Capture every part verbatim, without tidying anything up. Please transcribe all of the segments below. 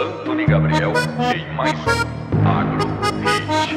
Antony Gabriel em mais um Agro Hit.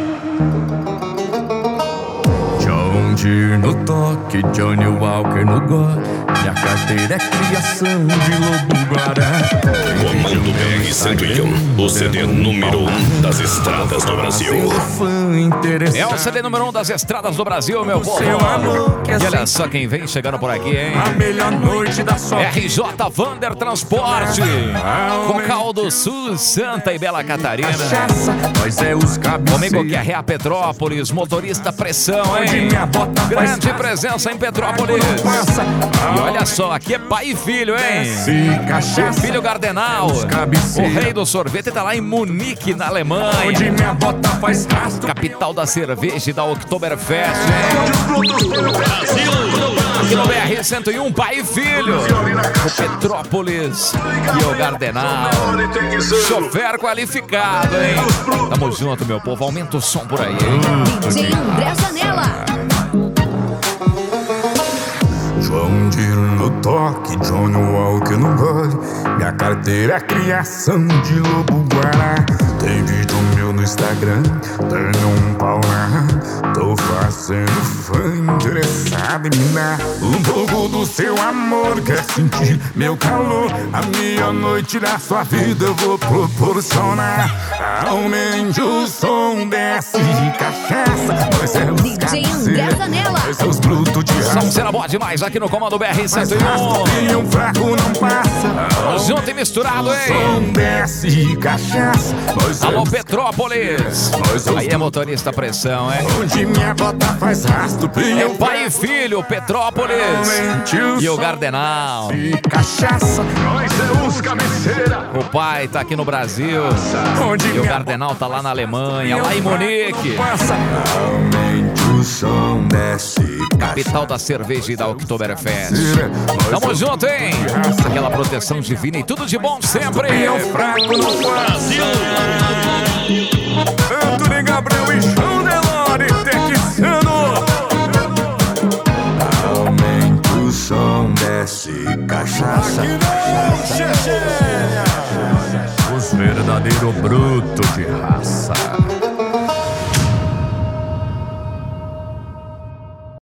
John Deere no toque, Johnny Walker no gole. Minha carteira é criação de lobo guará. Comando B R cento e um, o C D número um das estradas do Brasil. É o C D número um das estradas do Brasil, meu povo. E olha só quem vem chegando por aqui, hein? A melhor noite da sua R J Vander Transporte, com Caldo Sul, Santa e Bela Catarina. Nós é os Comigo que é Rea Petrópolis, motorista pressão, hein? Grande presença em Petrópolis. E olha só, aqui é pai e filho, hein? Seu filho Gardenal, o rei do sorvete, tá lá em Munique, na Alemanha. Onde minha bota faz rastro. Capital da cerveja e da Oktoberfest, hein? Aqui no B R cento e um, pai e filho. O Petrópolis e o Gardenal. Chofer qualificado, hein? Tamo junto, meu povo. Aumenta o som por aí, hein? D J André Zanella. João Deere no toque, Johnny Walker no gole. Minha carteira é criação de lobo guará. Tem vídeo meu no Instagram, tenho um pau na. Tô fazendo fã interessado em minar um pouco do seu amor. Quer sentir meu calor? A minha noite da sua vida eu vou proporcionar. Aumente o som, desce de cachaça. Nós é os D J André Zanella. nós é os brutos de raça. Som será bom demais aqui no comando B R cento e um. E um fraco não passa. Junto e misturado, hein? Som desce de cachaça. Nós Alô, é Petrópolis. Aí é motorista pressão, hein? onde minha bota faz rastro. É pai e filho, Petrópolis e o Gardenal. de cachaça. Nós é os cabeceira. O pai tá aqui no Brasil Onde e o minha Gardenal tá lá na Alemanha, lá em Munique. passa. Aumente o som, desce Capital da cerveja e da Oktoberfest. Tamo junto, hein? Aquela proteção divina e tudo de bom sempre. E o fraco no Brasil. Antony Gabriel e João Delore, texano. Aumente o som, desce cachaça. Os verdadeiros brutos de raça.